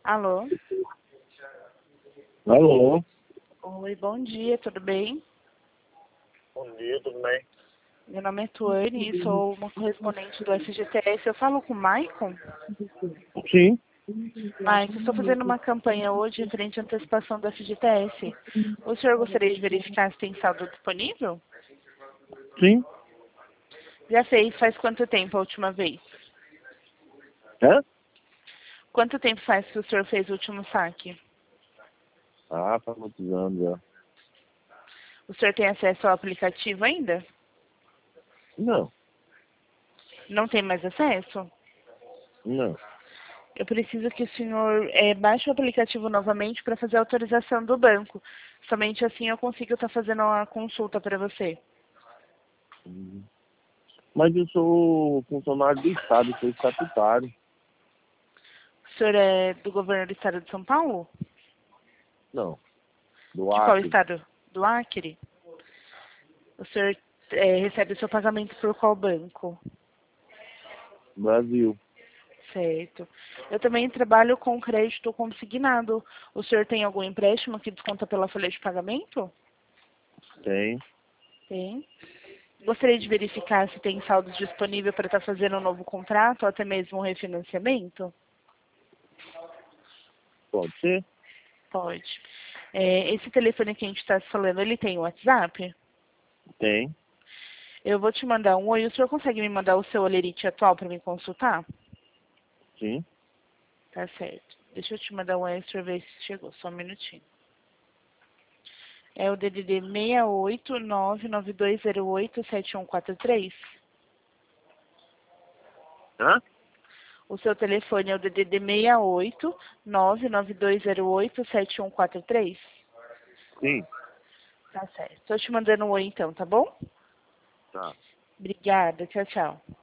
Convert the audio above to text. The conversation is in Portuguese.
Alô? Alô? Oi, bom dia, tudo bem? Bom dia, tudo bem? Meu nome é Tuane e sou uma correspondente do FGTS. Eu falo com o Maicon? Sim, Maicon, estou fazendo uma campanha hoje referente à antecipação do FGTS. O senhor gostaria de verificar se tem saldo disponível? sim. Já fez, faz quanto tempo a última vez? Hã? Quanto tempo faz que o senhor fez o último saque? Ah, faz muitos anos já. O senhor tem acesso ao aplicativo ainda? Não, Não tem mais acesso? não. Eu preciso que o senhor baixe o aplicativo novamente para fazer a autorização do banco. Somente assim eu consigo estar fazendo uma consulta para você. Mas eu sou funcionário do Estado, sou estatutário. O senhor é do governo do estado de São Paulo? Não, do De qual Acre, estado? Do Acre? O senhor recebe o seu pagamento por qual banco? Brasil. Certo. Eu também trabalho com crédito consignado. O senhor tem algum empréstimo que desconta pela folha de pagamento? Tem. Tem. Gostaria de verificar se tem saldos disponível para estar fazendo um novo contrato ou até mesmo um refinanciamento? Pode ser? Pode. Esse telefone que a gente está falando, ele tem WhatsApp? Tem. Eu vou te mandar um oi. O senhor consegue me mandar o seu olerite atual para me consultar? Sim. Tá certo. Deixa eu te mandar um oi para ver se chegou. Só um minutinho. É o DDD 68992087143. Hã? O seu telefone é o DDD 68992087143? Sim. Tá certo. Tô te mandando um oi então, tá bom? Tá. Obrigada. Tchau, tchau.